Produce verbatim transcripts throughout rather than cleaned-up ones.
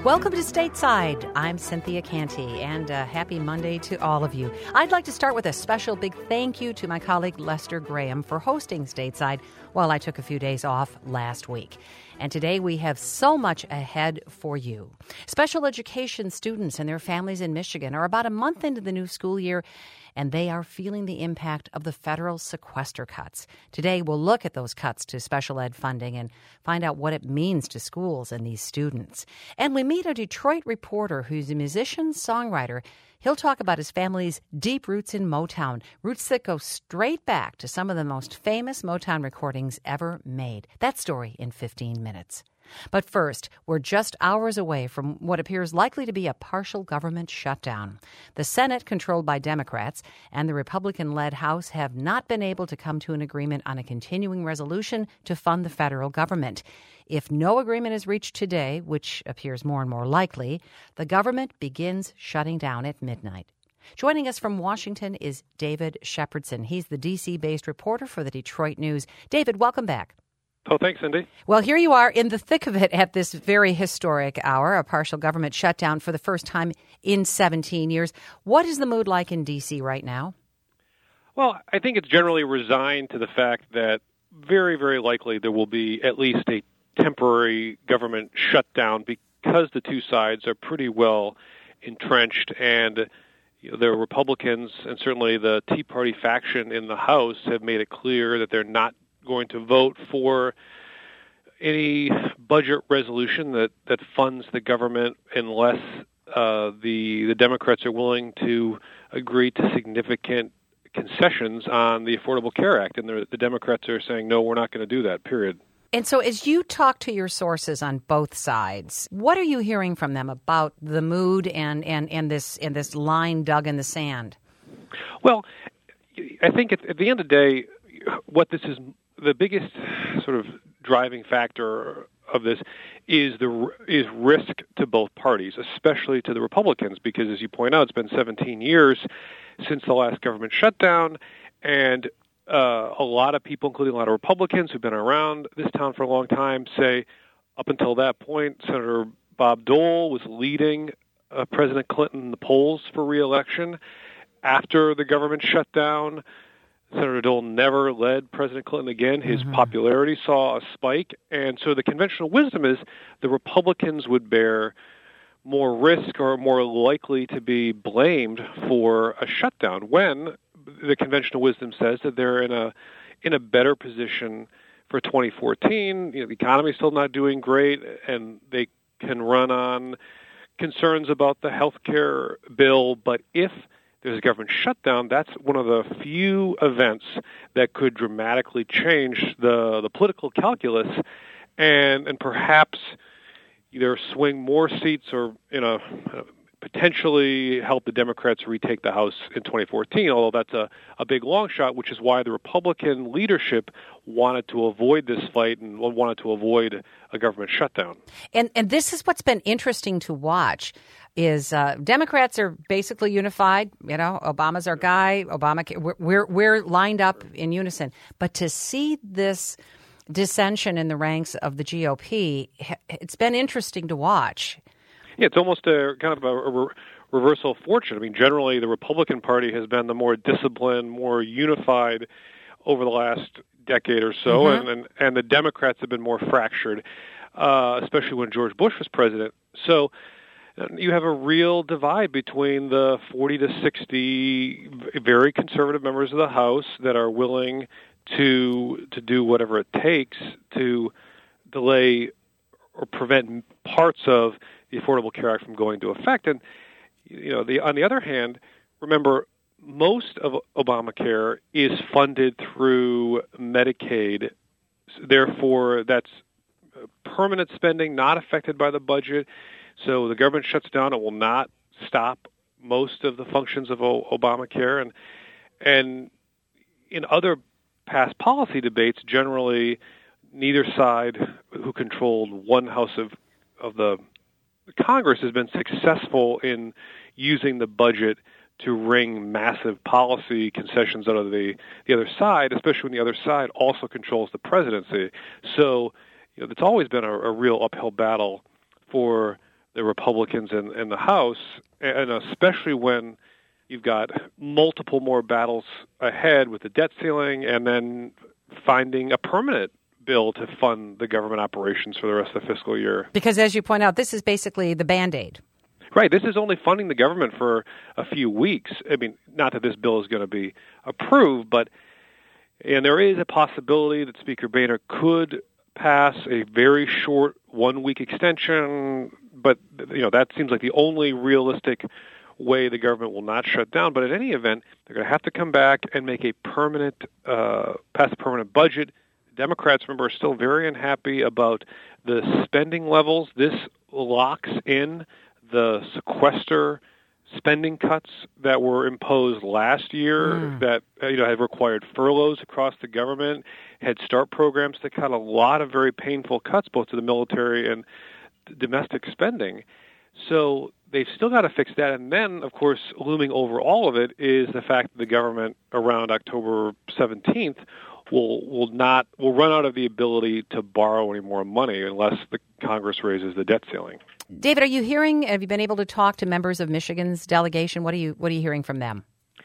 Welcome to Stateside. I'm Cynthia Canty, and uh, happy Monday to all of you. I'd like to start with a special big thank you to my colleague Lester Graham for hosting Stateside while I took a few days off last week. And today we have so much ahead for you. Special education students and their families in Michigan are about a month into the new school year, and they are feeling the impact of the federal sequester cuts. Today, we'll look at those cuts to special ed funding and find out what it means to schools and these students. And we meet a Detroit reporter who's a musician, songwriter. He'll talk about his family's deep roots in Motown, roots that go straight back to some of the most famous Motown recordings ever made. That story in fifteen minutes. But first, we're just hours away from what appears likely to be a partial government shutdown. The Senate, controlled by Democrats, and the Republican-led House have not been able to come to an agreement on a continuing resolution to fund the federal government. If no agreement is reached today, which appears more and more likely, the government begins shutting down at midnight. Joining us from Washington is David Shepardson. He's the D C-based reporter for the Detroit News. David, welcome back. Oh, thanks, Cindy. Well, here you are in the thick of it at this very historic hour, a partial government shutdown for the first time in seventeen years. What is the mood like in D C right now? Well, I think it's generally resigned to the fact that very, very likely there will be at least a temporary government shutdown because the two sides are pretty well entrenched, and you know, the Republicans and certainly the Tea Party faction in the House have made it clear that they're not going to vote for any budget resolution that, that funds the government unless uh, the the Democrats are willing to agree to significant concessions on the Affordable Care Act. And the, the Democrats are saying, no, we're not going to do that, period. And so as you talk to your sources on both sides, what are you hearing from them about the mood and, and, and, this, and this line dug in the sand? Well, I think at, at the end of the day, what this is, the biggest sort of driving factor of this is the is risk to both parties, especially to the Republicans, because as you point out, it's been seventeen years since the last government shutdown, and uh, a lot of people, including a lot of Republicans who've been around this town for a long time, say up until that point, Senator Bob Dole was leading uh, President Clinton in the polls for re-election. After the government shutdown, Senator Dole never led President Clinton again. His mm-hmm. popularity saw a spike. And so the conventional wisdom is the Republicans would bear more risk or more likely to be blamed for a shutdown when the conventional wisdom says that they're in a in a better position for twenty fourteen. You know, the economy is still not doing great, and they can run on concerns about the health care bill. But if there's a government shutdown, that's one of the few events that could dramatically change the, the political calculus and and perhaps either swing more seats or you know potentially help the Democrats retake the House in twenty fourteen, although that's a, a big long shot, which is why the Republican leadership wanted to avoid this fight and wanted to avoid a government shutdown. And and this is what's been interesting to watch. Is uh, Democrats are basically unified. You know, Obama's our guy. Obama, we're, we're we're lined up in unison. But to see this dissension in the ranks of the G O P, it's been interesting to watch. Yeah, it's almost a kind of a, a re- reversal of fortune. I mean, generally the Republican Party has been the more disciplined, more unified over the last decade or so, mm-hmm. and, and and the Democrats have been more fractured, uh, especially when George Bush was president. So you have a real divide between the forty to sixty very conservative members of the House that are willing to to do whatever it takes to delay or prevent parts of the Affordable Care Act from going into effect. And you know, the on the other hand, remember most of Obamacare is funded through Medicaid. Therefore, that's permanent spending, not affected by the budget. So the government shuts down. It will not stop most of the functions of o- Obamacare. And and in other past policy debates, generally neither side who controlled one house of, of the Congress has been successful in using the budget to wring massive policy concessions out of the, the other side, especially when the other side also controls the presidency. So you know, it's always been a, a real uphill battle for the Republicans in, in the House, and especially when you've got multiple more battles ahead with the debt ceiling and then finding a permanent bill to fund the government operations for the rest of the fiscal year. Because as you point out, this is basically the Band-Aid. Right. This is only funding the government for a few weeks. I mean, not that this bill is going to be approved, but and there is a possibility that Speaker Boehner could pass a very short one-week extension, but you know that seems like the only realistic way the government will not shut down. But in any event, they're going to have to come back and make a permanent, uh, pass a permanent budget. Democrats, remember, are still very unhappy about the spending levels. This locks in the sequester spending cuts that were imposed last year mm. that uh, you know had required furloughs across the government, Head Start programs that cut a lot of very painful cuts both to the military and domestic spending. So they've still got to fix that. And then, of course, looming over all of it is the fact that the government around October seventeenth will will not will run out of the ability to borrow any more money unless the Congress raises the debt ceiling. David, are you hearing, have you been able to talk to members of Michigan's delegation? What are you what are you hearing from them?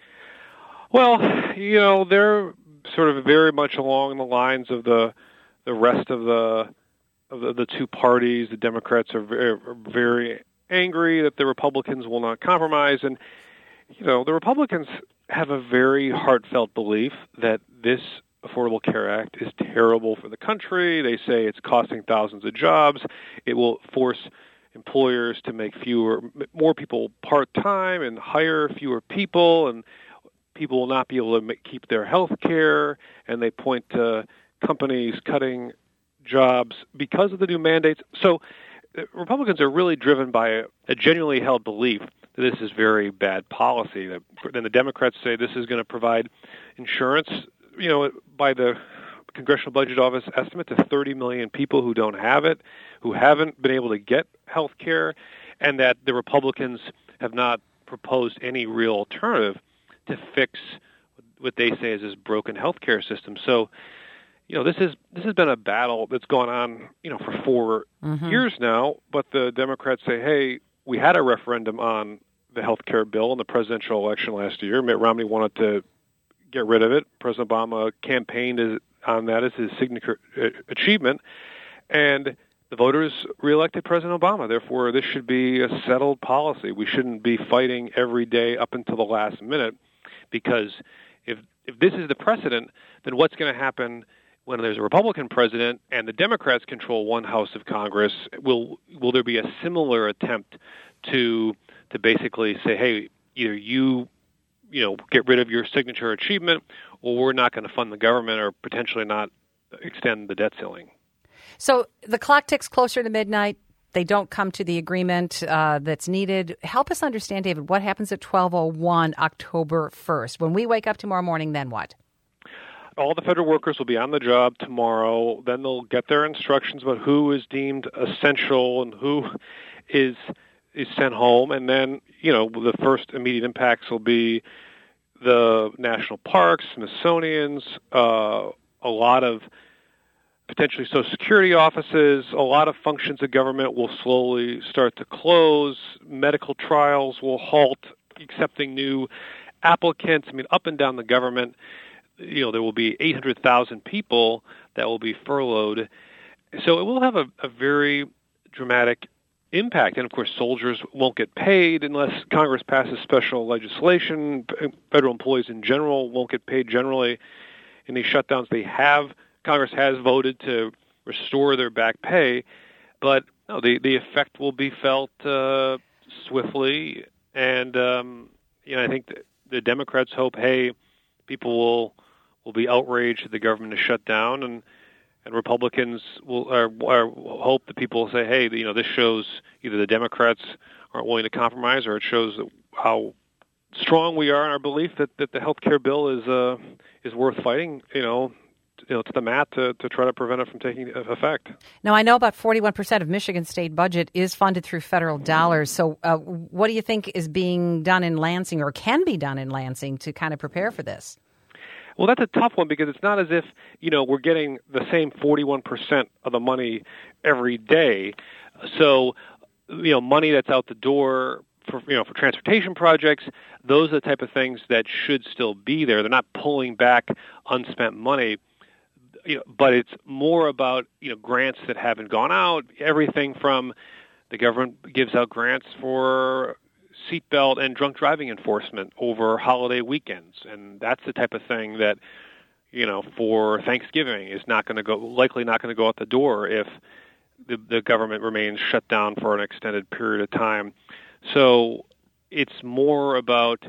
Well, you know, they're sort of very much along the lines of the the rest of the of the, the two parties. The Democrats are very, are very angry that the Republicans will not compromise. And, you know, the Republicans have a very heartfelt belief that this Affordable Care Act is terrible for the country. They say it's costing thousands of jobs. It will force employers to make fewer, more people part-time and hire fewer people, and people will not be able to make, keep their health care, and they point to companies cutting jobs because of the new mandates. So Republicans are really driven by a, a genuinely held belief that this is very bad policy. Then the Democrats say this is going to provide insurance, you know, by the Congressional Budget Office estimate to thirty million people who don't have it, who haven't been able to get health care, and that the Republicans have not proposed any real alternative to fix what they say is this broken health care system. So, you know, this is this has been a battle that's gone on, you know, for four mm-hmm. years now, but the Democrats say, hey, we had a referendum on the health care bill in the presidential election last year. Mitt Romney wanted to get rid of it. President Obama campaigned on that as his signature achievement, and the voters reelected President Obama. Therefore, this should be a settled policy. We shouldn't be fighting every day up until the last minute, because if if this is the precedent, then what's going to happen when there's a Republican president and the Democrats control one house of Congress? Will will there be a similar attempt to to basically say, hey, either you you know, get rid of your signature achievement, or we're not going to fund the government or potentially not extend the debt ceiling. So the clock ticks closer to midnight. They don't come to the agreement uh, that's needed. Help us understand, David, what happens at twelve oh one October first? When we wake up tomorrow morning, then what? All the federal workers will be on the job tomorrow. Then they'll get their instructions about who is deemed essential and who is is sent home. And then, you know, the first immediate impacts will be the national parks, Smithsonian's, uh, a lot of potentially Social Security offices, a lot of functions of government will slowly start to close. Medical trials will halt, accepting new applicants. I mean, up and down the government, you know, there will be eight hundred thousand people that will be furloughed. So it will have a, a very dramatic impact. And, of course, soldiers won't get paid unless Congress passes special legislation. Federal employees in general won't get paid generally in these shutdowns. They have, Congress has voted to restore their back pay, but no, the, the effect will be felt uh, swiftly. And, um, you know, I think the, the Democrats hope, hey, people will will be outraged that the government is shut down, and And Republicans will or, or hope that people will say, hey, you know, this shows either the Democrats aren't willing to compromise, or it shows that how strong we are in our belief that, that the health care bill is uh, is worth fighting, you know, to, you know, to the mat to, to try to prevent it from taking effect. Now, I know about forty-one percent of Michigan state budget is funded through federal dollars. So uh, what do you think is being done in Lansing, or can be done in Lansing, to kind of prepare for this? Well, that's a tough one, because it's not as if, you know, we're getting the same forty-one percent of the money every day. So you know, money that's out the door for, you know, for transportation projects, those are the type of things that should still be there. They're not pulling back unspent money, you know, but it's more about, you know, grants that haven't gone out, everything from the government gives out grants for seatbelt and drunk driving enforcement over holiday weekends, and that's the type of thing that, you know, for Thanksgiving is not going to go, likely not going to go out the door if the, the government remains shut down for an extended period of time. So it's more about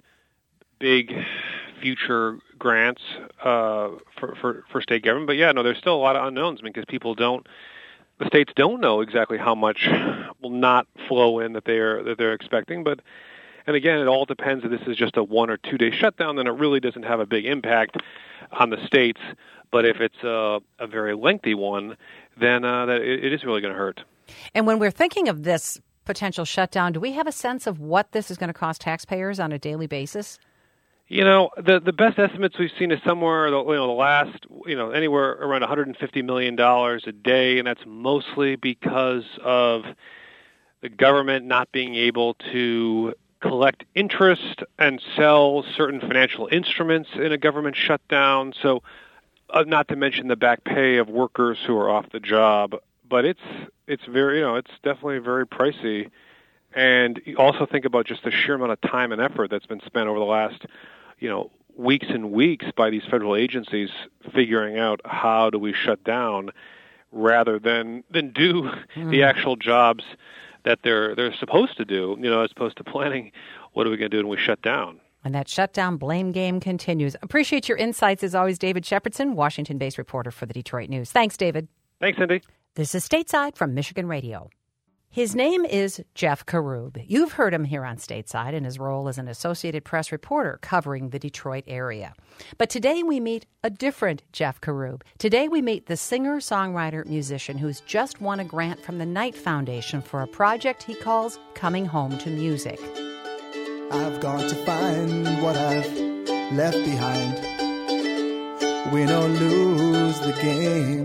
big future grants uh, for, for for state government. But yeah, no, there's still a lot of unknowns because people don't, the states don't know exactly how much will not flow in that they're that they're expecting. But and again, it all depends if this is just a one or two day shutdown, then it really doesn't have a big impact on the states. But if it's a, a very lengthy one, then uh, that it, it is really going to hurt. And when we're thinking of this potential shutdown, do we have a sense of what this is going to cost taxpayers on a daily basis? You know, the the best estimates we've seen is somewhere, you know, the last, you know, anywhere around one hundred fifty million dollars a day, and that's mostly because of the government not being able to collect interest and sell certain financial instruments in a government shutdown. So, uh, not to mention the back pay of workers who are off the job. But it's it's very, you know, it's definitely very pricey. And you also think about just the sheer amount of time and effort that's been spent over the last, you know, weeks and weeks by these federal agencies figuring out how do we shut down rather than than do mm. the actual jobs that they're they're supposed to do, you know, as opposed to planning what are we going to do when we shut down. And that shutdown blame game continues. Appreciate your insights as always, David Shepardson, Washington-based reporter for the Detroit News. Thanks, David. Thanks, Cindy. This is Stateside from Michigan Radio. His name is Jeff Karub. You've heard him here on Stateside in his role as an Associated Press reporter covering the Detroit area. But today we meet a different Jeff Karub. Today we meet the singer, songwriter, musician who's just won a grant from the Knight Foundation for a project he calls Coming Home to Music. I've gone to find what I've left behind. Win or lose the game.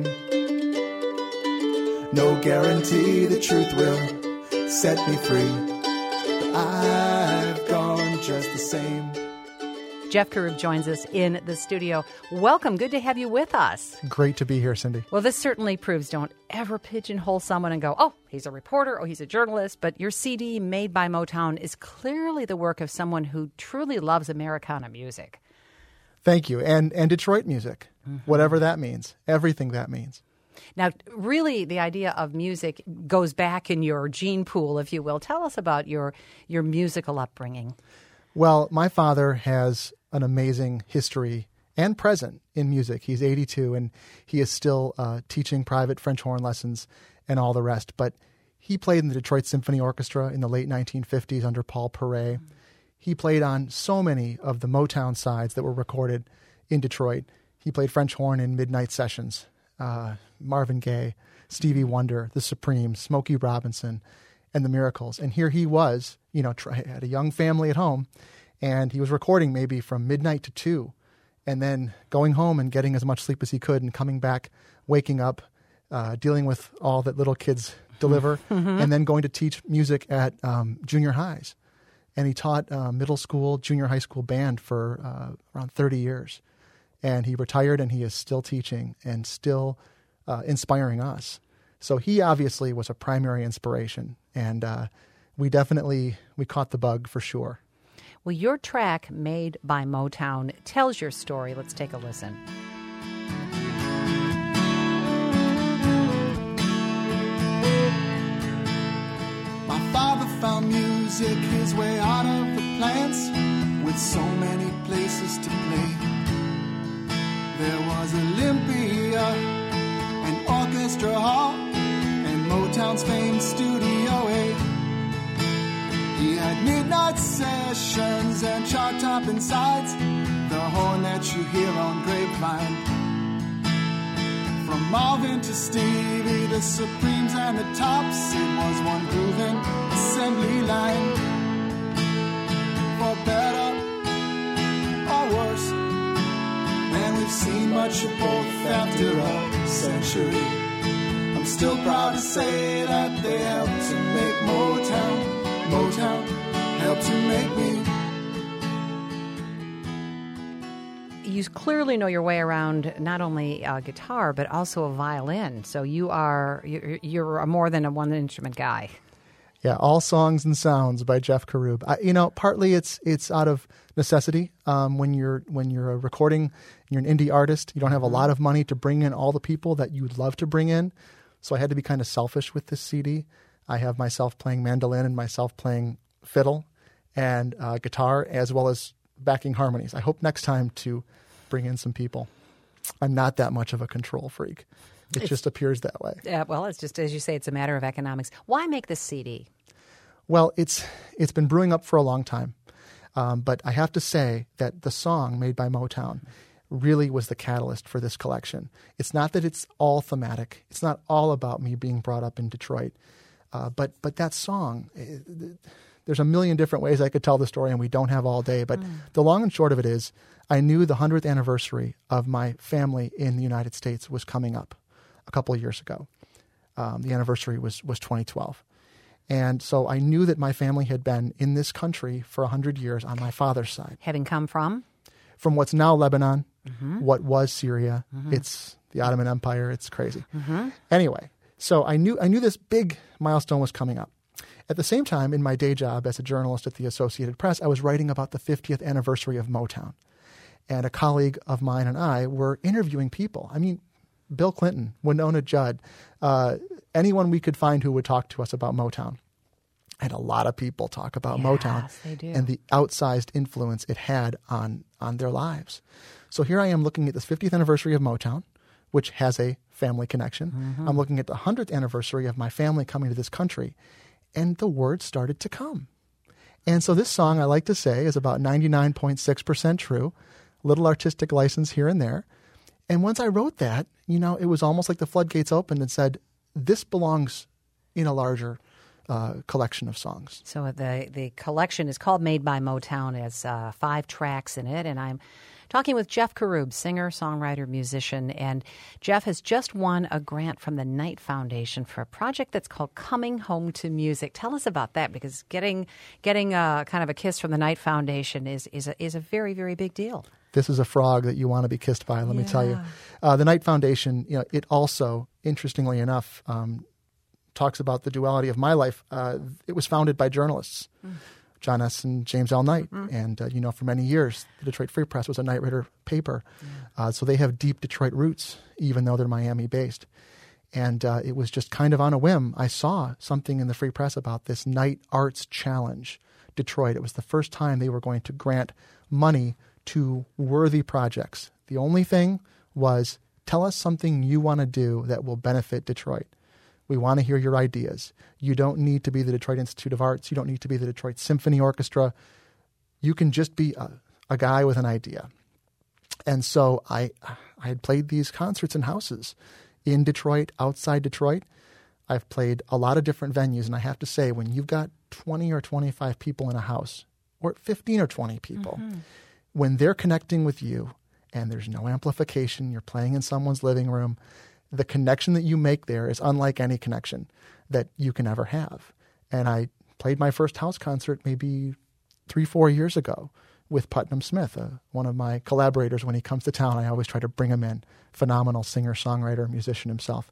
No guarantee the truth will set me free. But I've gone just the same. Jeff Karub joins us in the studio. Welcome. Good to have you with us. Great to be here, Cindy. Well, this certainly proves don't ever pigeonhole someone and go, oh, he's a reporter, oh, he's a journalist. But your C D, Made by Motown, is clearly the work of someone who truly loves Americana music. Thank you. And, and Detroit music, mm-hmm. whatever that means, everything that means. Now, really, the idea of music goes back in your gene pool, if you will. Tell us about your your musical upbringing. Well, my father has an amazing history and present in music. He's eighty-two, and he is still uh, teaching private French horn lessons and all the rest. But he played in the Detroit Symphony Orchestra in the late nineteen fifties under Paul Perret. Mm-hmm. He played on so many of the Motown sides that were recorded in Detroit. He played French horn in Midnight Sessions. Uh, Marvin Gaye, Stevie Wonder, The Supremes, Smokey Robinson, and The Miracles. And here he was, you know, try, had a young family at home, and he was recording maybe from midnight to two, and then going home and getting as much sleep as he could and coming back, waking up, uh, dealing with all that little kids deliver, mm-hmm. and then going to teach music at um, junior highs. And he taught uh, middle school, junior high school band for uh, around thirty years. And he retired, and he is still teaching and still uh, inspiring us. So he obviously was a primary inspiration, and uh, we definitely, we caught the bug for sure. Well, your track, Made by Motown, tells your story. Let's take a listen. My father found music his way out of the plants, with so many places to play. There was Olympia, an orchestra hall, and Motown's famed Studio A. He had midnight sessions and chart-topping sides, the horn that you hear on Grapevine. From Marvin to Stevie, the Supremes and the Tops, it was one grooving assembly line. For better or worse, and we've seen much of both after a century. I'm still proud to say that they helped to make Motown. Motown helped to make me. You clearly know your way around not only a guitar but also a violin. So you are you're, you're more than a one instrument guy. Yeah, All Songs and Sounds by Jeff Karub. I, you know, partly it's it's out of necessity. Um, when you're when you're a recording, you're an indie artist. You don't have a lot of money to bring in all the people that you'd love to bring in. So I had to be kind of selfish with this C D. I have myself playing mandolin and myself playing fiddle and uh, guitar, as well as backing harmonies. I hope next time to bring in some people. I'm not that much of a control freak. It it's, just appears that way. Yeah, well, it's just, as you say, it's a matter of economics. Why make this C D? Well, it's it's been brewing up for a long time. Um, but I have to say that the song Made by Motown really was the catalyst for this collection. It's not that it's all thematic. It's not all about me being brought up in Detroit. Uh, but but that song, it, there's a million different ways I could tell the story, and we don't have all day. But mm. the long and short of it is, I knew the hundredth anniversary of my family in the United States was coming up a couple of years ago. Um, the anniversary was was twenty twelve. And so I knew that my family had been in this country for one hundred years on my father's side. Having come from? From what's now Lebanon, mm-hmm. what was Syria. Mm-hmm. It's the Ottoman Empire. It's crazy. Mm-hmm. Anyway, so I knew I knew this big milestone was coming up. At the same time, in my day job as a journalist at the Associated Press, I was writing about the fiftieth anniversary of Motown. And a colleague of mine and I were interviewing people. I mean, Bill Clinton, Winona Judd, uh, anyone we could find who would talk to us about Motown. And a lot of people talk about yes, Motown they do. and the outsized influence it had on, on their lives. So here I am looking at this fiftieth anniversary of Motown, which has a family connection. Mm-hmm. I'm looking at the one hundredth anniversary of my family coming to this country. And the words started to come. And so this song, I like to say, is about ninety-nine point six percent true, little artistic license here and there. And once I wrote that, you know, it was almost like the floodgates opened and said, this belongs in a larger uh, collection of songs. So the the collection is called Made by Motown. It has uh, five tracks in it, and I'm talking with Jeff Karub, singer, songwriter, musician. And Jeff has just won a grant from the Knight Foundation for a project that's called Coming Home to Music. Tell us about that, because getting getting a, kind of a kiss from the Knight Foundation is is a, is a very, very big deal. This is a frog that you want to be kissed by, let yeah. me tell you. Uh, the Knight Foundation, you know, it also, interestingly enough, um, talks about the duality of my life. Uh, it was founded by journalists, mm. John S. and James L. Knight. Mm. And, uh, you know, for many years, the Detroit Free Press was a Knight Ridder paper. Yeah. Uh, so they have deep Detroit roots, even though they're Miami-based. And uh, it was just kind of on a whim. I saw something in the Free Press about this Knight Arts Challenge, Detroit. It was the first time they were going to grant money to worthy projects. The only thing was, tell us something you want to do that will benefit Detroit. We want to hear your ideas. You don't need to be the Detroit Institute of Arts. You don't need to be the Detroit Symphony Orchestra. You can just be a, a guy with an idea. And so I, I had played these concerts in houses in Detroit, outside Detroit. I've played a lot of different venues, and I have to say, when you've got twenty or twenty-five people in a house, or fifteen or twenty people, mm-hmm. when they're connecting with you and there's no amplification, you're playing in someone's living room, the connection that you make there is unlike any connection that you can ever have. And I played my first house concert maybe three, four years ago with Putnam Smith, uh, one of my collaborators. When he comes to town, I always try to bring him in. Phenomenal singer, songwriter, musician himself.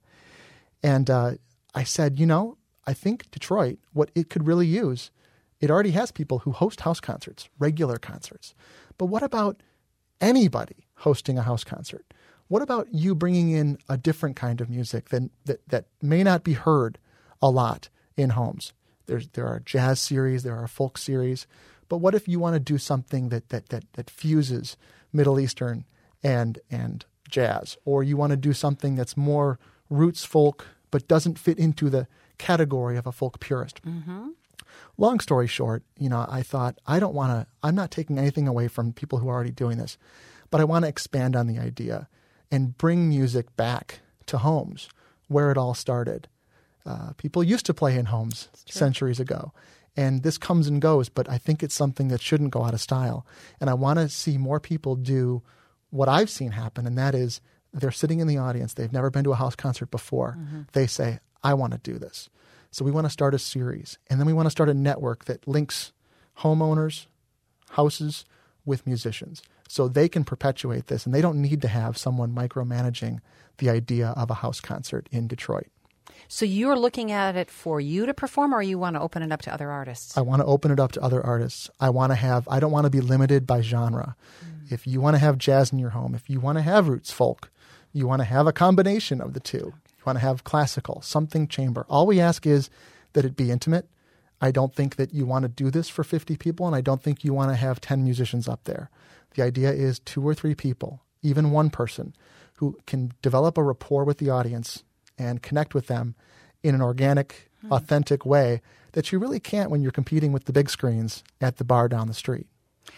And uh, I said, you know, I think Detroit, what it could really use, it already has people who host house concerts, regular concerts. But what about anybody hosting a house concert? What about you bringing in a different kind of music than, that, that may not be heard a lot in homes? There's, there are jazz series, there are folk series. But what if you want to do something that, that, that, that fuses Middle Eastern and, and jazz? Or you want to do something that's more roots folk but doesn't fit into the category of a folk purist? Mm-hmm. Long story short, you know, I thought, I don't want to, I'm not taking anything away from people who are already doing this, but I want to expand on the idea and bring music back to homes where it all started. Uh, people used to play in homes centuries ago, and this comes and goes, but I think it's something that shouldn't go out of style. And I want to see more people do what I've seen happen, and that is they're sitting in the audience. They've never been to a house concert before. Mm-hmm. They say, I want to do this. So we want to start a series. And then we want to start a network that links homeowners, houses with musicians. So they can perpetuate this. And they don't need to have someone micromanaging the idea of a house concert in Detroit. So you're looking at it for you to perform, or you want to open it up to other artists? I want to open it up to other artists. I want to have, I don't want to be limited by genre. Mm. If you want to have jazz in your home, if you want to have roots folk, you want to have a combination of the two. You want to have classical, something chamber. All we ask is that it be intimate. I don't think that you want to do this for fifty people, and I don't think you want to have ten musicians up there. The idea is two or three people, even one person, who can develop a rapport with the audience and connect with them in an organic, mm. authentic way that you really can't when you're competing with the big screens at the bar down the street.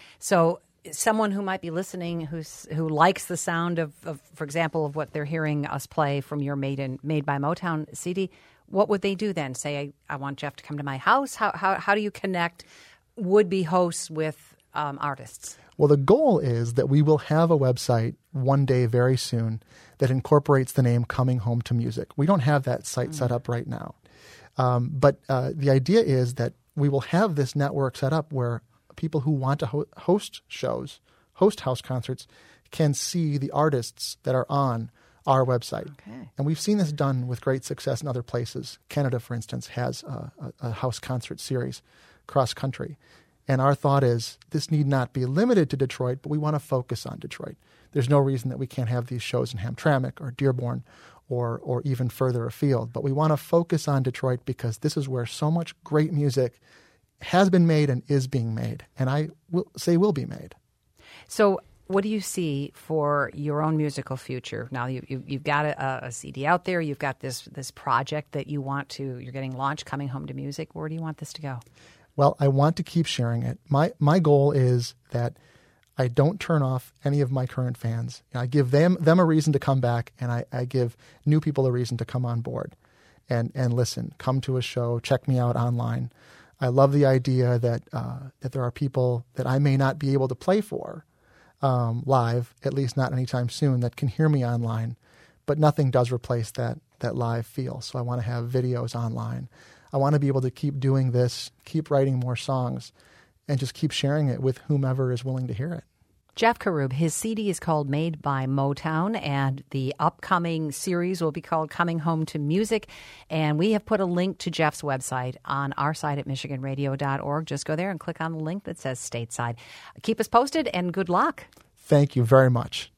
So someone who might be listening who's who likes the sound of, of, for example, of what they're hearing us play from your Made, in, Made by Motown C D, what would they do then? Say, I, I want Jeff to come to my house? How, how, how do you connect would-be hosts with um, artists? Well, the goal is that we will have a website one day very soon that incorporates the name Coming Home to Music. We don't have that site mm. set up right now. Um, but uh, the idea is that we will have this network set up where people who want to ho- host shows, host house concerts, can see the artists that are on our website. Okay. And we've seen this done with great success in other places. Canada, for instance, has a, a, a house concert series cross-country. And our thought is this need not be limited to Detroit, but we want to focus on Detroit. There's no reason that we can't have these shows in Hamtramck or Dearborn or or even further afield. But we want to focus on Detroit because this is where so much great music has been made and is being made. And I will say will be made. So what do you see for your own musical future? Now you, you, you've got a, a C D out there. You've got this this project that you want to, you're getting launched, Coming Home to Music. Where do you want this to go? Well, I want to keep sharing it. My my goal is that I don't turn off any of my current fans. I give them them a reason to come back, and I, I give new people a reason to come on board and, and listen, come to a show, check me out online. I love the idea that uh, that there are people that I may not be able to play for um, live, at least not anytime soon, that can hear me online, but nothing does replace that that live feel. So I want to have videos online. I want to be able to keep doing this, keep writing more songs, and just keep sharing it with whomever is willing to hear it. Jeff Karoub, his C D is called Made by Motown, and the upcoming series will be called Coming Home to Music. And we have put a link to Jeff's website on our site at michigan radio dot org. Just go there and click on the link that says Stateside. Keep us posted, and good luck. Thank you very much.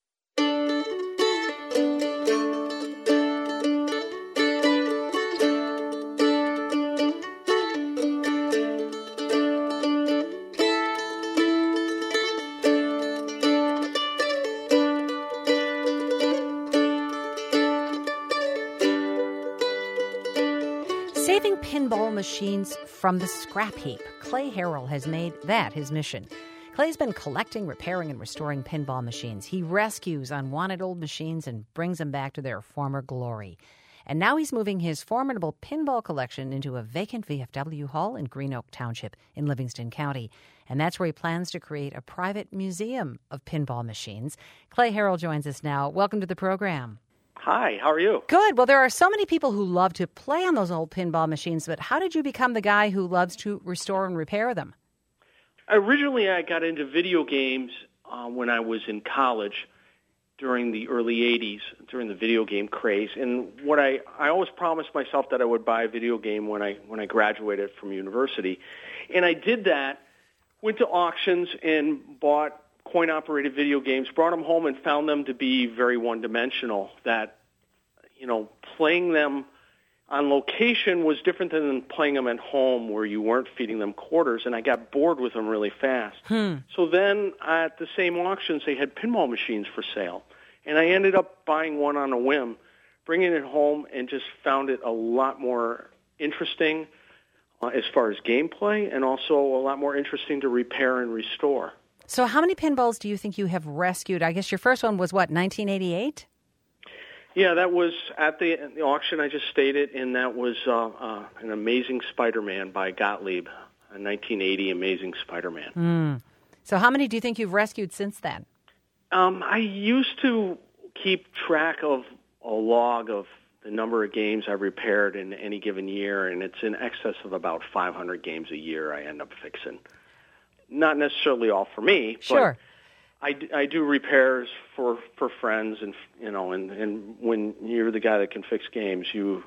Saving pinball machines from the scrap heap. Clay Harrell has made that his mission. Clay's been collecting, repairing, and restoring pinball machines. He rescues unwanted old machines and brings them back to their former glory. And now he's moving his formidable pinball collection into a vacant V F W hall in Green Oak Township in Livingston County. And that's where he plans to create a private museum of pinball machines. Clay Harrell joins us now. Welcome to the program. Hi, how are you? Good. Well, there are so many people who love to play on those old pinball machines, but how did you become the guy who loves to restore and repair them? Originally, I got into video games uh, when I was in college during the early eighties, during the video game craze. And what I, I always promised myself that I would buy a video game when I when I graduated from university. And I did that, went to auctions and bought coin-operated video games, brought them home and found them to be very one-dimensional, that, you know, playing them on location was different than playing them at home where you weren't feeding them quarters, and I got bored with them really fast. Hmm. So then at the same auctions, they had pinball machines for sale, and I ended up buying one on a whim, bringing it home, and just found it a lot more interesting uh, as far as gameplay, and also a lot more interesting to repair and restore. So how many pinballs do you think you have rescued? I guess your first one was, what, nineteen eighty-eight? Yeah, that was at the, the auction I just stated, and that was uh, uh, an Amazing Spider-Man by Gottlieb, a nineteen eighty Amazing Spider-Man. Mm. So how many do you think you've rescued since then? Um, I used to keep track of a log of the number of games I've repaired in any given year, and it's in excess of about five hundred games a year I end up fixing. Not necessarily all for me, sure. but I, I do repairs for, for friends, and you know, and, and when you're the guy that can fix games, you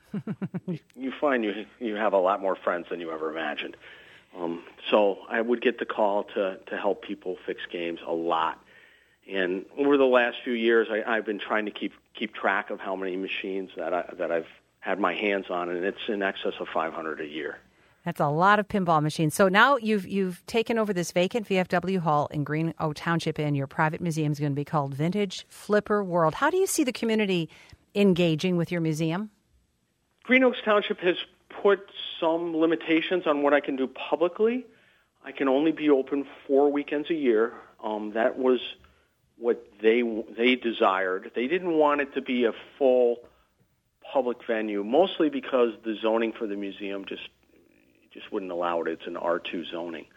you find you you have a lot more friends than you ever imagined. Um, so I would get the call to to help people fix games a lot. And over the last few years, I, I've been trying to keep keep track of how many machines that I, that I've had my hands on, and it's in excess of five hundred a year. That's a lot of pinball machines. So now you've you've taken over this vacant V F W hall in Green Oak Township, and your private museum is going to be called Vintage Flipper World. How do you see the community engaging with your museum? Green Oaks Township has put some limitations on what I can do publicly. I can only be open four weekends a year. Um, that was what they they desired. They didn't want it to be a full public venue, mostly because the zoning for the museum just just wouldn't allow it. It's an R two zoning.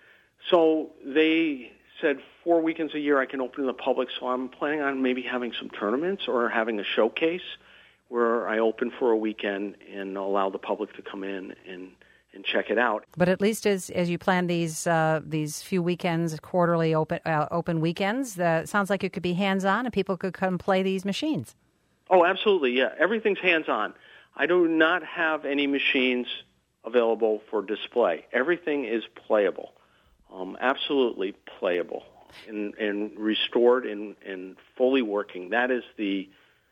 So they said four weekends a year I can open to the public, so I'm planning on maybe having some tournaments or having a showcase where I open for a weekend and allow the public to come in and and check it out. But at least as as you plan these uh, these few weekends, quarterly open uh, open weekends, uh, it sounds like it could be hands-on and people could come play these machines. Oh, absolutely, yeah. Everything's hands-on. I do not have any machines available for display. Everything is playable, um, absolutely playable, and, and restored and, and fully working. That is the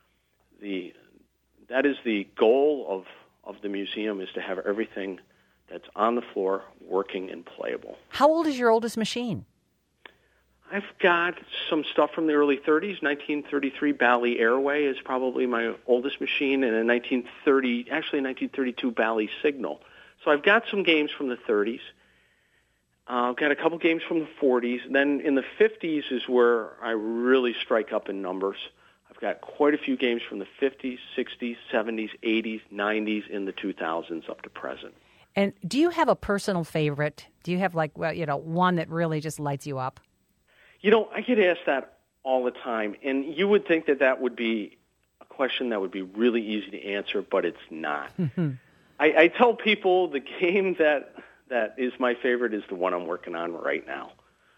the that is the goal of, of the museum, is to have everything that's on the floor, working and playable. How old is your oldest machine? I've got some stuff from the early thirties. nineteen thirty-three Bally Airway is probably my oldest machine, and a nineteen thirty, actually a nineteen thirty-two Bally Signal. So I've got some games from the thirties. Uh, I've got a couple games from the forties. And then in the fifties is where I really strike up in numbers. I've got quite a few games from the fifties, sixties, seventies, eighties, nineties, in the two thousands up to present. And do you have a personal favorite? Do you have, like, well, you know, one that really just lights you up? You know, I get asked that all the time, and you would think that that would be a question that would be really easy to answer, but it's not. I, I tell people the game that that is my favorite is the one I'm working on right now.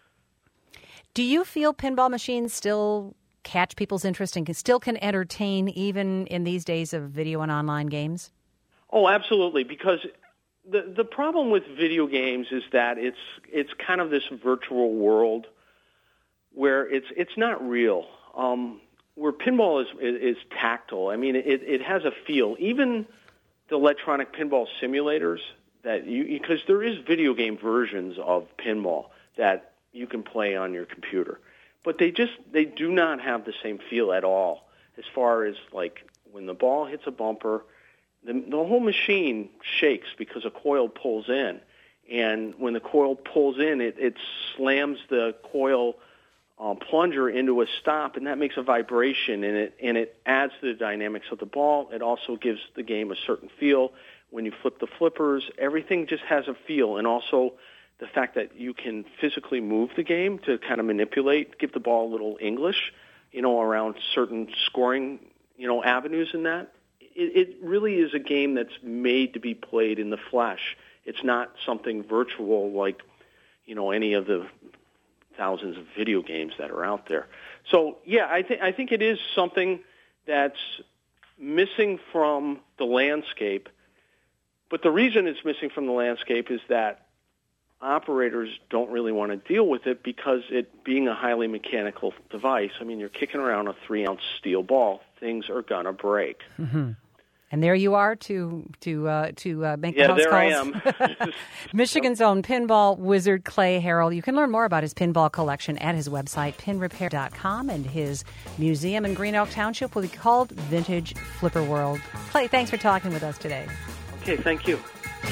Do you feel pinball machines still catch people's interest and can, still can entertain even in these days of video and online games? Oh, absolutely, because the the problem with video games is that it's it's kind of this virtual world where it's it's not real. Um, where pinball is, is is tactile. I mean, it it has a feel. Even the electronic pinball simulators that you, because there is video game versions of pinball that you can play on your computer, but they just they do not have the same feel at all. As far as, like, when the ball hits a bumper, the, the whole machine shakes because a coil pulls in, and when the coil pulls in, it, it slams the coil uh, plunger into a stop, and that makes a vibration, and it and it adds to the dynamics of the ball. It also gives the game a certain feel. When you flip the flippers, everything just has a feel, and also the fact that you can physically move the game to kind of manipulate, give the ball a little English, you know, around certain scoring, you know, avenues in that. It, it really is a game that's made to be played in the flesh. It's not something virtual like, you know, any of the thousands of video games that are out there. So, yeah, I think I think it is something that's missing from the landscape. But the reason it's missing from the landscape is that operators don't really want to deal with it because it being a highly mechanical device, I mean, you're kicking around a three-ounce steel ball. Things are going to break. Mm-hmm. And there you are to to uh, to uh, make yeah, the house there calls. I am. Michigan's own pinball wizard Clay Harrell. You can learn more about his pinball collection at his website, pin repair dot com, and his museum in Green Oak Township will be called Vintage Flipper World. Clay, thanks for talking with us today. Okay, thank you.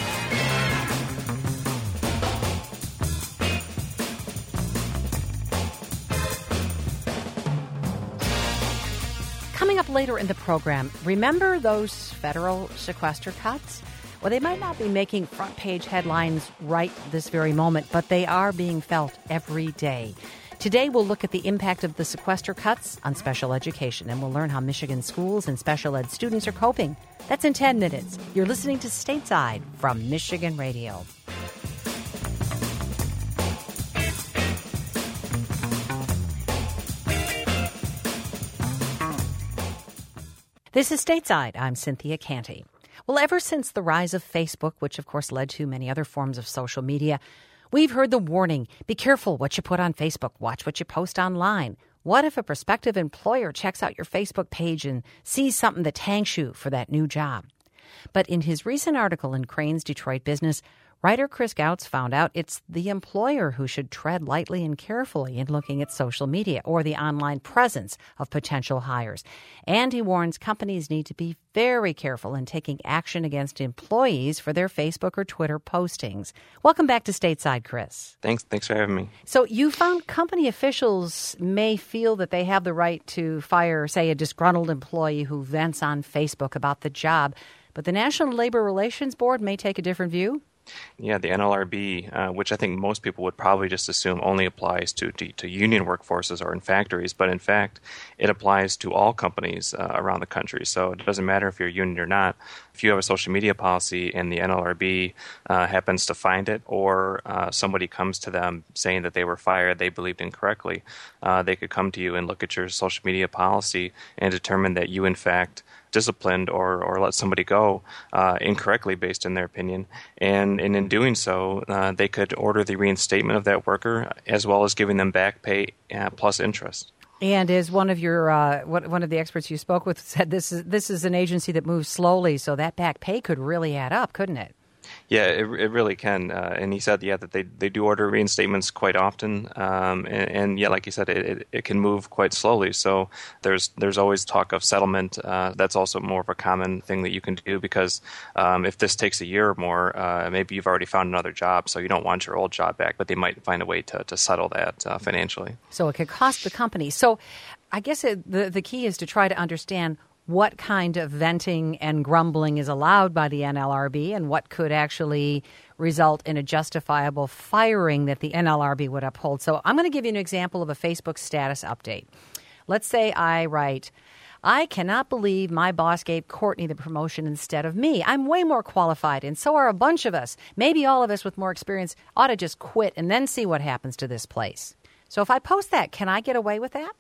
Coming up later in the program, remember those federal sequester cuts? Well, they might not be making front page headlines right this very moment, but they are being felt every day. Today, we'll look at the impact of the sequester cuts on special education, and we'll learn how Michigan schools and special ed students are coping. That's in ten minutes. You're listening to Stateside from Michigan Radio. This is Stateside. I'm Cynthia Canty. Well, ever since the rise of Facebook, which of course led to many other forms of social media, we've heard the warning, be careful what you put on Facebook, watch what you post online. What if a prospective employer checks out your Facebook page and sees something that tanks you for that new job? But in his recent article in Crain's Detroit Business, writer Chris Gouts found out it's the employer who should tread lightly and carefully in looking at social media or the online presence of potential hires. And he warns companies need to be very careful in taking action against employees for their Facebook or Twitter postings. Welcome back to Stateside, Chris. Thanks, thanks for having me. So you found company officials may feel that they have the right to fire, say, a disgruntled employee who vents on Facebook about the job, but the National Labor Relations Board may take a different view? Yeah, the N L R B, uh, which I think most people would probably just assume only applies to, to, to union workforces or in factories, but in fact, it applies to all companies uh, around the country. So it doesn't matter if you're a union or not. If you have a social media policy and the N L R B uh, happens to find it, or uh, somebody comes to them saying that they were fired, they believed incorrectly, uh, they could come to you and look at your social media policy and determine that you, in fact, disciplined or, or let somebody go uh, incorrectly based in their opinion. And, and in doing so, uh, they could order the reinstatement of that worker as well as giving them back pay uh, plus interest. And as one of your uh, one of the experts you spoke with said, this is this is an agency that moves slowly, so that back pay could really add up, couldn't it? Yeah, it, it really can. Uh, and he said, yeah, that they, they do order reinstatements quite often. Um, and, and, yeah, like you said, it, it, it can move quite slowly. So there's there's always talk of settlement. Uh, that's also more of a common thing that you can do because um, if this takes a year or more, uh, maybe you've already found another job, so you don't want your old job back, but they might find a way to, to settle that uh, financially. So it could cost the company. So I guess it, the, the key is to try to understand what kind of venting and grumbling is allowed by the N L R B and what could actually result in a justifiable firing that the N L R B would uphold. So I'm going to give you an example of a Facebook status update. Let's say I write, I cannot believe my boss gave Courtney the promotion instead of me. I'm way more qualified, and so are a bunch of us. Maybe all of us with more experience ought to just quit and then see what happens to this place. So if I post that, can I get away with that?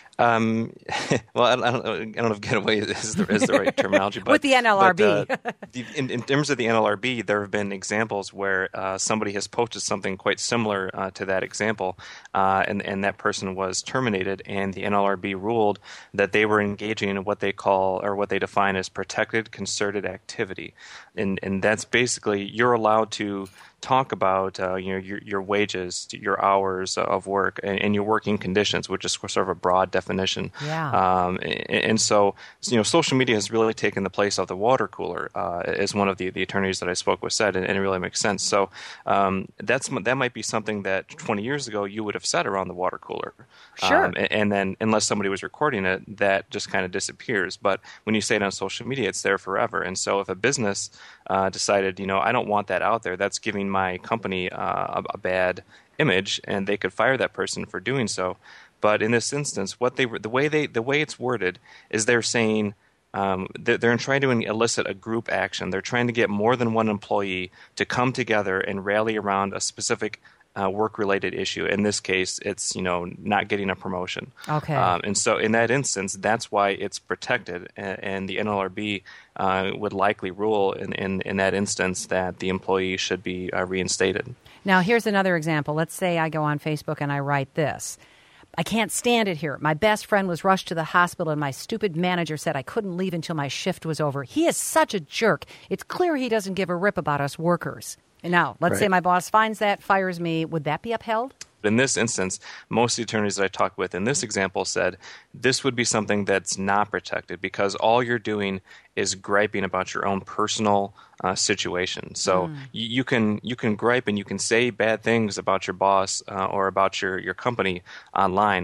Um, well, I don't, I don't know. I don't know if "get away" is the, is the right terminology. But, with the N L R B. But, uh, the, in, in terms of the N L R B, there have been examples where uh, somebody has posted something quite similar uh, to that example, uh, and, and that person was terminated, and the N L R B ruled that they were engaging in what they call, or what they define as protected concerted activity. And, and that's basically, you're allowed to talk about uh, you know your, your wages, your hours of work, and, and your working conditions, which is sort of a broad definition. Yeah. Um, and, and so, you know, social media has really taken the place of the water cooler, uh, as one of the, the attorneys that I spoke with said, and, and it really makes sense. So um, that's that might be something that twenty years ago you would have said around the water cooler. Sure. Um, and, and then, unless somebody was recording it, that just kind of disappears. But when you say it on social media, it's there forever. And so, if a business uh, decided, you know, I don't want that out there, that's giving my company uh, a, a bad image, and they could fire that person for doing so. But in this instance, what they the way they the way it's worded is they're saying um, they're, they're trying to elicit a group action. They're trying to get more than one employee to come together and rally around a specific uh, work-related issue. In this case, it's you know not getting a promotion. Okay. Um, and so in that instance, that's why it's protected, and, and the N L R B uh, would likely rule in, in in that instance that the employee should be uh, reinstated. Now, here's another example. Let's say I go on Facebook and I write this. I can't stand it here. My best friend was rushed to the hospital and my stupid manager said I couldn't leave until my shift was over. He is such a jerk. It's clear he doesn't give a rip about us workers. And now, let's Right. say my boss finds that, fires me. Would that be upheld? In this instance, most of the attorneys that I talked with in this example said this would be something that's not protected because all you're doing is griping about your own personal uh, situation. So mm. you, you can you can gripe and you can say bad things about your boss uh, or about your, your company online.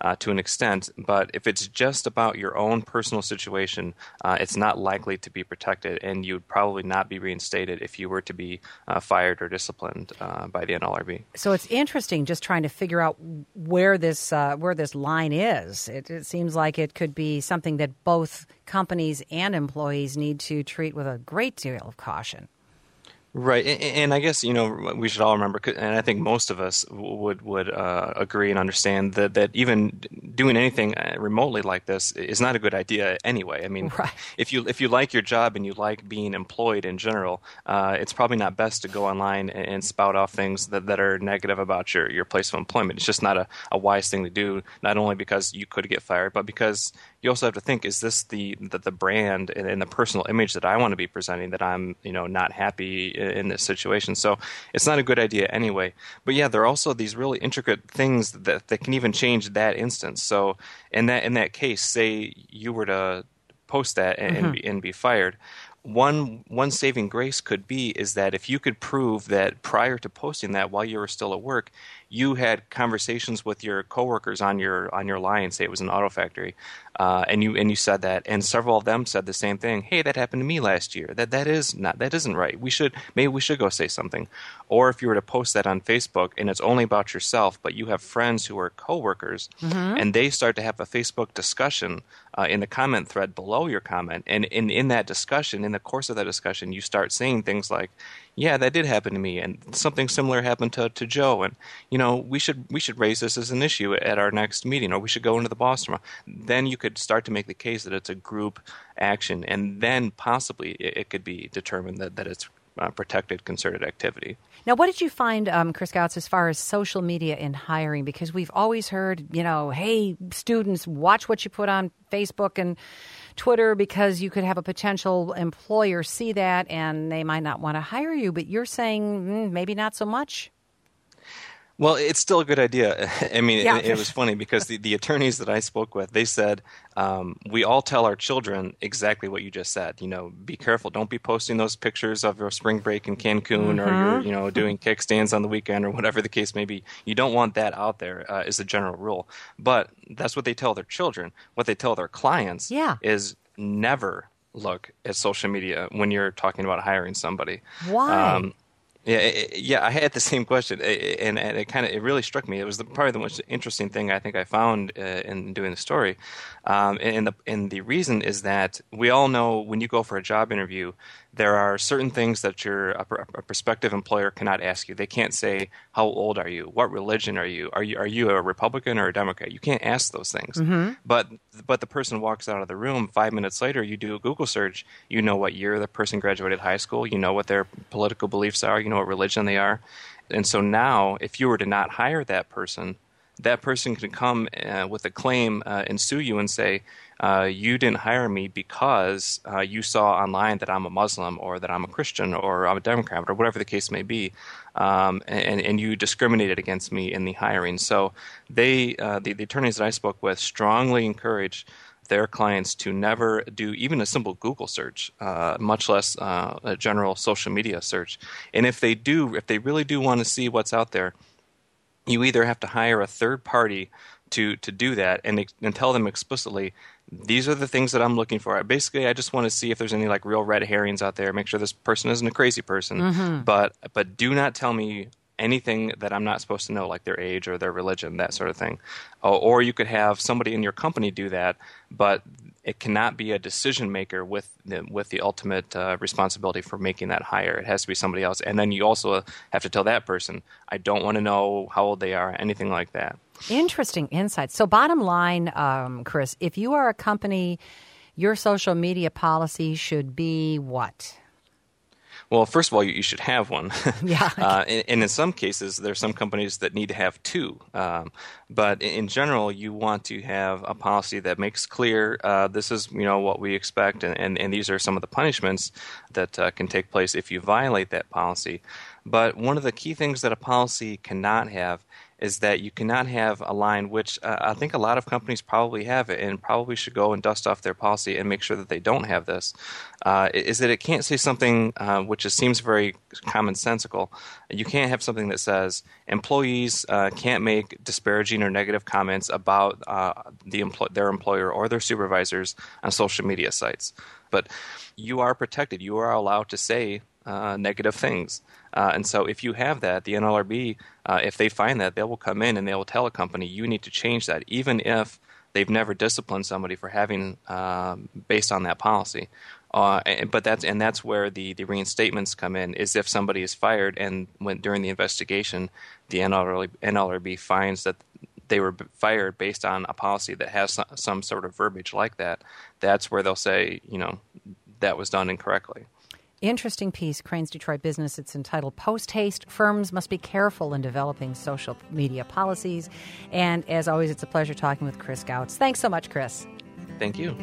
uh, to an extent. But if it's just about your own personal situation, uh, it's not likely to be protected, and you'd probably not be reinstated if you were to be uh, fired or disciplined uh, by the N L R B. So it's interesting just trying to figure out where this uh, where this line is. It, it seems like it could be something that both companies and employees need to treat with a great deal of caution. Right, and, and I guess, you know, we should all remember, and I think most of us would would uh, agree and understand that, that even doing anything remotely like this is not a good idea anyway. I mean, right. if you if you like your job and you like being employed in general, uh, it's probably not best to go online and, and spout off things that, that are negative about your, your place of employment. It's just not a, a wise thing to do, not only because you could get fired, but because you also have to think, is this the the, the brand and, and the personal image that I want to be presenting, that I'm, you know, not happy in this situation? So it's not a good idea anyway. But yeah, there are also these really intricate things that, that can even change that instance. So in that in that case, say you were to post that and, mm-hmm. and, be, and be fired, One one saving grace could be is that if you could prove that prior to posting that, while you were still at work, you had conversations with your coworkers on your on your line, say it was an auto factory, uh, and you and you said that, and several of them said the same thing. Hey, that happened to me last year. That that is not that isn't right. We should maybe we should go say something. Or if you were to post that on Facebook and it's only about yourself, but you have friends who are coworkers, mm-hmm. and they start to have a Facebook discussion uh, in the comment thread below your comment, and in in that discussion, in the course of that discussion, you start saying things like, yeah, that did happen to me, and something similar happened to, to Joe, and you know we should we should raise this as an issue at our next meeting, or we should go into the boss tomorrow. Then you could start to make the case that it's a group action, and then possibly it, it could be determined that, that it's uh, protected concerted activity. Now, what did you find, um, Chris Gautz, as far as social media in hiring? Because we've always heard, you know, hey, students, watch what you put on Facebook and Twitter, because you could have a potential employer see that and they might not want to hire you. But you're saying mm, maybe not so much? Well, it's still a good idea. I mean, yeah. it, it was funny because the, the attorneys that I spoke with, they said, um, we all tell our children exactly what you just said. You know, be careful. Don't be posting those pictures of your spring break in Cancun, mm-hmm. or you're, you know, doing kickstands on the weekend, or whatever the case may be. You don't want that out there, uh, is the general rule. But that's what they tell their children. What they tell their clients yeah. is never look at social media when you're talking about hiring somebody. Why? Um, Yeah, yeah, I had the same question, and, and it kind of it really struck me. It was the, probably the most interesting thing I think I found uh, in doing the story, um, and the and the reason is that we all know when you go for a job interview, there are certain things that your a, a prospective employer cannot ask you. They can't say, "How old are you? What religion are you? Are you are you a Republican or a Democrat?" You can't ask those things. Mm-hmm. But but the person walks out of the room. Five minutes later, you do a Google search. You know what year the person graduated high school. You know what their political beliefs are. You know what religion they are. And so now, if you were to not hire that person, that person can come uh, with a claim uh, and sue you and say, uh, you didn't hire me because uh, you saw online that I'm a Muslim, or that I'm a Christian, or I'm a Democrat, or whatever the case may be, um, and, and you discriminated against me in the hiring. So they, uh, the, the attorneys that I spoke with strongly encourage their clients to never do even a simple Google search, uh, much less uh, a general social media search. And if they do, if they really do want to see what's out there, you either have to hire a third party to, to do that and, and tell them explicitly, these are the things that I'm looking for. Basically, I just want to see if there's any like real red herrings out there. Make sure this person isn't a crazy person, mm-hmm. but but do not tell me anything that I'm not supposed to know, like their age or their religion, that sort of thing. Or, or you could have somebody in your company do that, but it cannot be a decision maker with the, with the ultimate uh, responsibility for making that hire. It has to be somebody else. And then you also have to tell that person, I don't want to know how old they are, anything like that. Interesting insights. So bottom line, um, Chris, if you are a company, your social media policy should be what? Well, first of all, you, you should have one. Yeah. uh, and, and in some cases, there are some companies that need to have two. Um, but in, in general, you want to have a policy that makes clear uh, this is, you know, what we expect, and, and, and these are some of the punishments that uh, can take place if you violate that policy. But one of the key things that a policy cannot have is that you cannot have a line, which uh, I think a lot of companies probably have it and probably should go and dust off their policy and make sure that they don't have this, uh, is that it can't say something uh, which just seems very commonsensical. You can't have something that says employees uh, can't make disparaging or negative comments about uh, the empl- their employer or their supervisors on social media sites. But you are protected. You are allowed to say uh, negative things. Uh, and so if you have that, the N L R B, uh, if they find that, they will come in and they will tell a company, you need to change that, even if they've never disciplined somebody for having, um, based on that policy. Uh, and, but that's and that's where the, the reinstatements come in, is if somebody is fired and when during the investigation, the N L R B finds that they were fired based on a policy that has some, some sort of verbiage like that, that's where they'll say, you know, that was done incorrectly. Interesting piece, Crain's Detroit Business. It's entitled Post Haste. Firms must be careful in developing social media policies. And as always, it's a pleasure talking with Chris Gautz. Thanks so much, Chris. Thank you.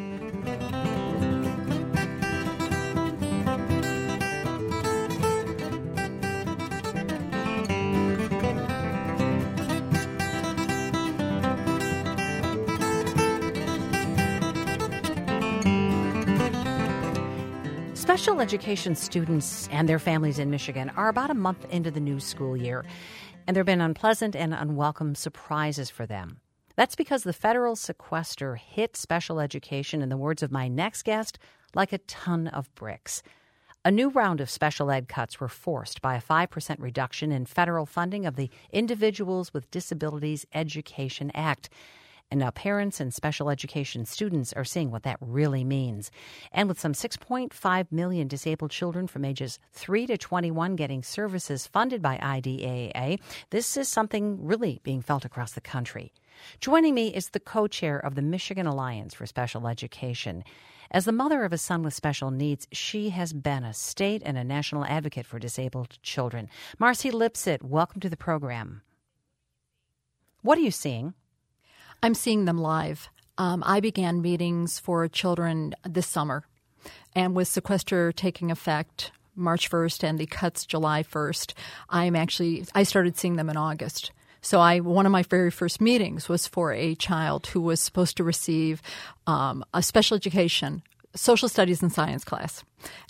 Special education students and their families in Michigan are about a month into the new school year, and there have been unpleasant and unwelcome surprises for them. That's because the federal sequester hit special education, in the words of my next guest, like a ton of bricks. A new round of special ed cuts were forced by a five percent reduction in federal funding of the Individuals with Disabilities Education Act. And now parents and special education students are seeing what that really means. And with some six point five million disabled children from ages three to twenty-one getting services funded by I D E A, this is something really being felt across the country. Joining me is the co-chair of the Michigan Alliance for Special Education. As the mother of a son with special needs, she has been a state and a national advocate for disabled children. Marcy Lipset, welcome to the program. What are you seeing? I'm seeing them live. Um, I began meetings for children this summer, and with sequester taking effect March first and the cuts July first, I'm actually I started seeing them in August. So I one of my very first meetings was for a child who was supposed to receive um, a special education, social studies and science class,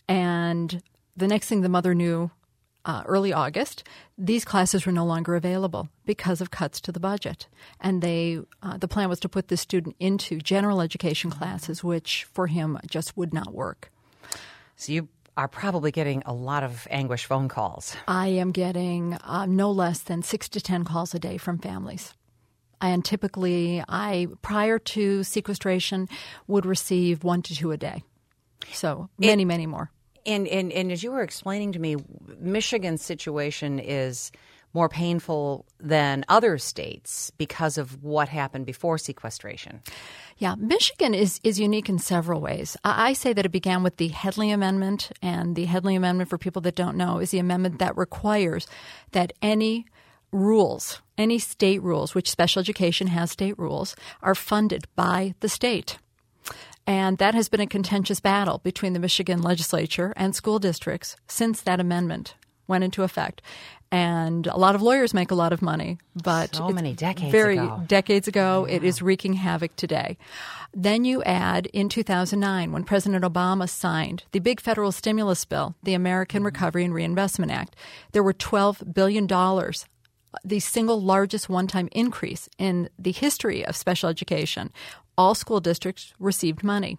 and the next thing the mother knew, Uh, early August, these classes were no longer available because of cuts to the budget. And they, uh, the plan was to put this student into general education classes, which for him just would not work. So you are probably getting a lot of anguish phone calls. I am getting uh, no less than six to ten calls a day from families. And typically, I, prior to sequestration, would receive one to two a day. So many, it- many more. And, and and as you were explaining to me, Michigan's situation is more painful than other states because of what happened before sequestration. Yeah, Michigan is, is unique in several ways. I, I say that it began with the Headley Amendment, and the Headley Amendment, for people that don't know, is the amendment that requires that any rules, any state rules, which special education has state rules, are funded by the state. And that has been a contentious battle between the Michigan legislature and school districts since that amendment went into effect. And a lot of lawyers make a lot of money, but so many decades very ago. decades ago, yeah. It is wreaking havoc today. Then you add in two thousand nine, when President Obama signed the big federal stimulus bill, the American mm-hmm. Recovery and Reinvestment Act, there were twelve billion dollars, the single largest one-time increase in the history of special education. All school districts received money.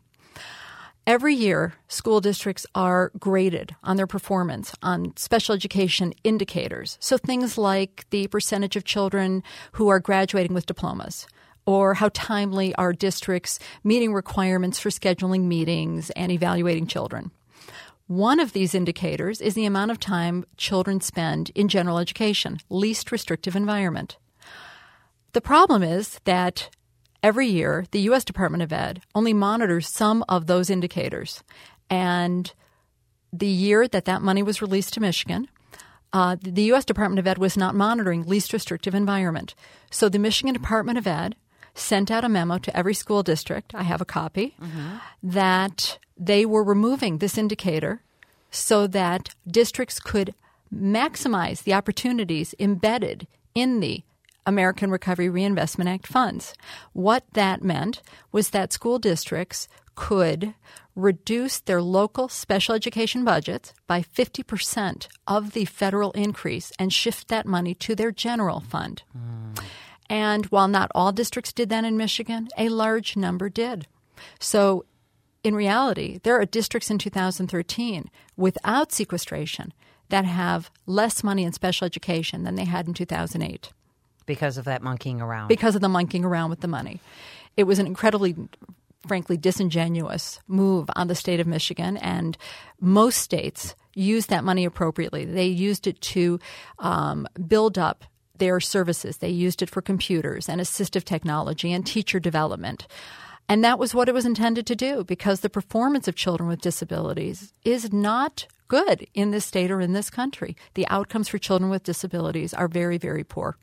Every year, school districts are graded on their performance on special education indicators. So things like the percentage of children who are graduating with diplomas, or how timely are districts meeting requirements for scheduling meetings and evaluating children. One of these indicators is the amount of time children spend in general education, least restrictive environment. The problem is that every year, the U S Department of Ed only monitors some of those indicators. And the year that that money was released to Michigan, uh, the U S Department of Ed was not monitoring least restrictive environment. So the Michigan Department of Ed sent out a memo to every school district, I have a copy, mm-hmm. that they were removing this indicator so that districts could maximize the opportunities embedded in the American Recovery Reinvestment Act funds. What that meant was that school districts could reduce their local special education budgets by fifty percent of the federal increase and shift that money to their general fund. Mm. And while not all districts did that in Michigan, a large number did. So in reality, there are districts in two thousand thirteen without sequestration that have less money in special education than they had in two thousand eight. Because of that monkeying around. Because of the monkeying around with the money. It was an incredibly, frankly, disingenuous move on the state of Michigan, and most states used that money appropriately. They used it to um, build up their services. They used it for computers and assistive technology and teacher development. And that was what it was intended to do, because the performance of children with disabilities is not good in this state or in this country. The outcomes for children with disabilities are very, very poor.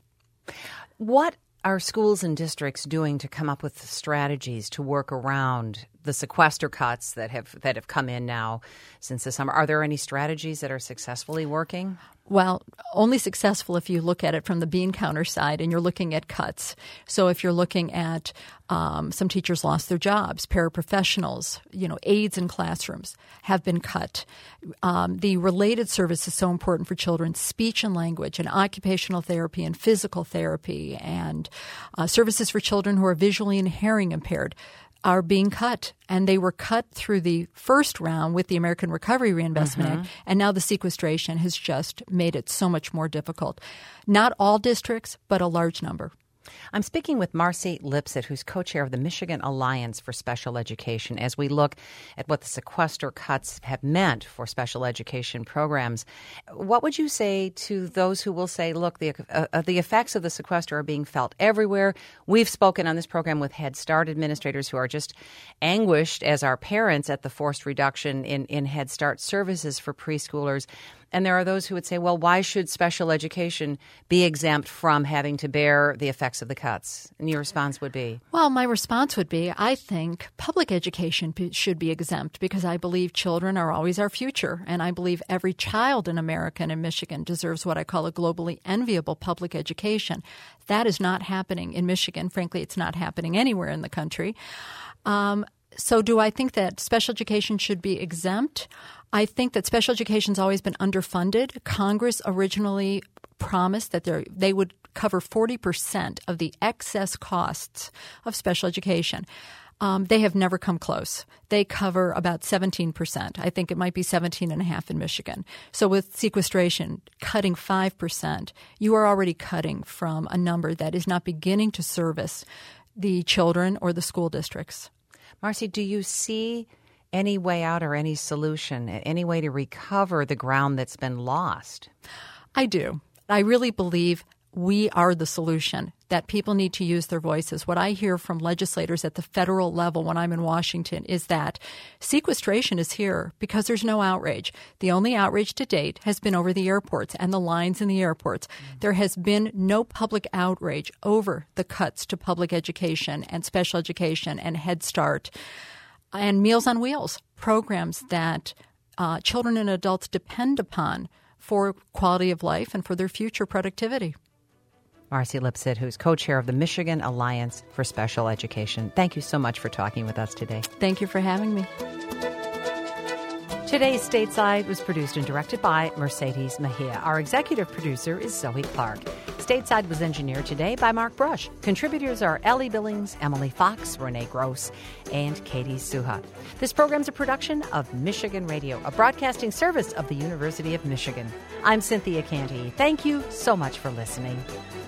What are schools and districts doing to come up with strategies to work around the sequester cuts that have that have come in now since the summer? Are there any strategies that are successfully working? Well, only successful if you look at it from the bean counter side and you're looking at cuts. So if you're looking at um, some teachers lost their jobs, paraprofessionals, you know, aides in classrooms have been cut. Um, the related service is so important for children: speech and language and occupational therapy and physical therapy and uh, services for children who are visually and hearing impaired are being cut. And they were cut through the first round with the American Recovery Reinvestment mm-hmm. Act, and now the sequestration has just made it so much more difficult. Not all districts, but a large number. I'm speaking with Marcy Lipsett, who's co-chair of the Michigan Alliance for Special Education, as we look at what the sequester cuts have meant for special education programs. What would you say to those who will say, look, the, uh, the effects of the sequester are being felt everywhere? We've spoken on this program with Head Start administrators who are just anguished, as are parents, at the forced reduction in, in Head Start services for preschoolers. And there are those who would say, well, why should special education be exempt from having to bear the effects of the cuts? And your response would be? Well, my response would be, I think public education should be exempt, because I believe children are always our future. And I believe every child in America and in Michigan deserves what I call a globally enviable public education. That is not happening in Michigan. Frankly, it's not happening anywhere in the country. Um, so do I think that special education should be exempt? I think that special education has always been underfunded. Congress originally promised that they would cover forty percent of the excess costs of special education. Um, they have never come close. They cover about seventeen percent. I think it might be seventeen and a half in Michigan. So with sequestration, cutting five percent, you are already cutting from a number that is not beginning to service the children or the school districts. Marcy, do you see any way out or any solution, any way to recover the ground that's been lost? I do. I really believe we are the solution, that people need to use their voices. What I hear from legislators at the federal level when I'm in Washington is that sequestration is here because there's no outrage. The only outrage to date has been over the airports and the lines in the airports. Mm-hmm. There has been no public outrage over the cuts to public education and special education and Head Start and Meals on Wheels, programs that uh, children and adults depend upon for quality of life and for their future productivity. Marcy Lipsett, who's co-chair of the Michigan Alliance for Special Education. Thank you so much for talking with us today. Thank you for having me. Today's Stateside was produced and directed by Mercedes Mejia. Our executive producer is Zoe Clark. Stateside was engineered today by Mark Brush. Contributors are Ellie Billings, Emily Fox, Renee Gross, and Katie Suha. This program's a production of Michigan Radio, a broadcasting service of the University of Michigan. I'm Cynthia Canty. Thank you so much for listening.